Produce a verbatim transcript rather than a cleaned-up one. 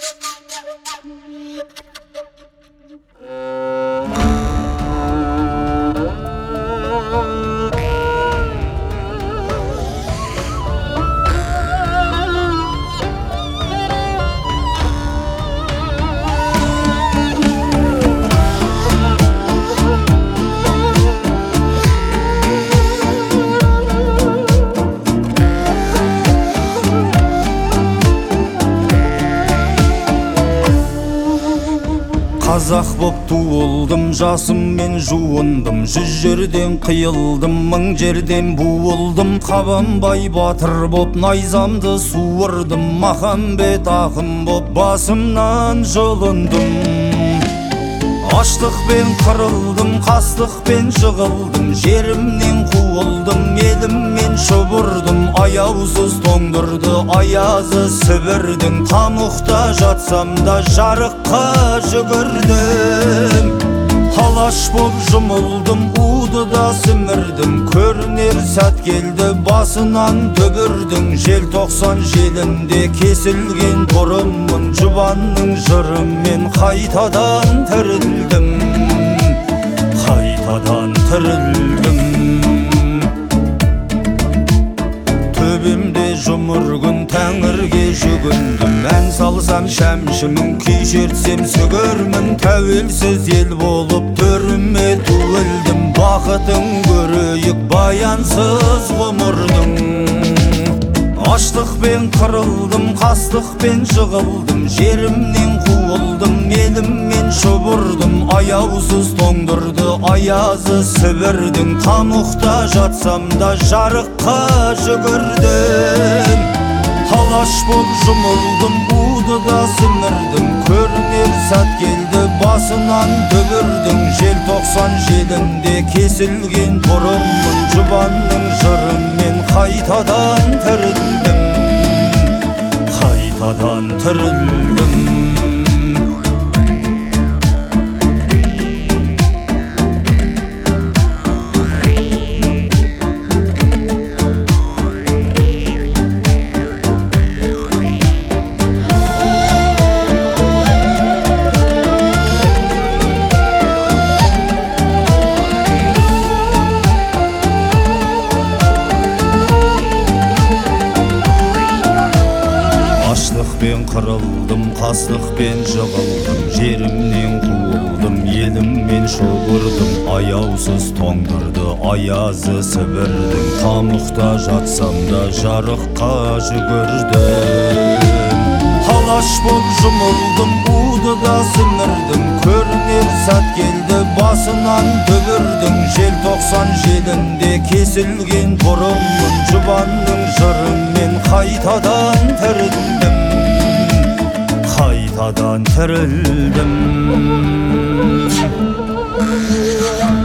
Қазақ боп туылдым, жасыммен жуындым, жүз жерден қиылдым, мың жерден буылдым. Қабанбай батыр боп найзамды суырдым, Махамбет ақын боп басымнан жылындым. Аштықпен қырылдым, қастықпен жығылдым, жерімнен қуылдым, еліммен шұбырдым. Аяусыз тоңдырды аязы Сібірдің, тамұқта жатсам да жарыққа жүгірдім. Алаш боп жұмылдым, уды да сімірдім, көрінер сәт келді басынан түбірдің. Желтоқсан желінде кесілген бұрыммын, жұбанның жырымен қайтадан тірілдім, қайтадан тірілдім. Төбемде жұмыр күн тәңірге жүгіндім, ән салсам шәмшімін, күй шертсем сүгірмін. Тәуелсіз ел болып төріме туылдым, бақытын көрейік баянсыз ғұмырдың. Аштықпен қырылдым, қастықпен жығылдым, жерімнен қуылдым, еліммен шұбырдым. Аяусыз тоңдырды аязы Сібірдің, тамұқта жатсам да жарыққа жүгірдім. Алаш боп жұмылдым, уды да сімірдім, көрінер сәт келді басынан түбірдің. Желтоқсан желінде кесілген бұрыммын, жұбанның жырымен қайтадан тірілдім, қайтадан тірілдім. Аштықпен қырылдым, қастықпен жығылдым, жерімнен қуылдым, еліммен шұбырдым. Аяусыз тоңдырды аязы Сібірдің, тамұқта жатсам да жарыққа жүгірдім. Алаш боп жұмылдым, уды да сімірдім, көрінер сәт келді басынан түбірдің. Желтоқсан желінде кесілген бұрыммын, жұбанның жырымен қайтадан тірілдім, қайтадан тірілдім.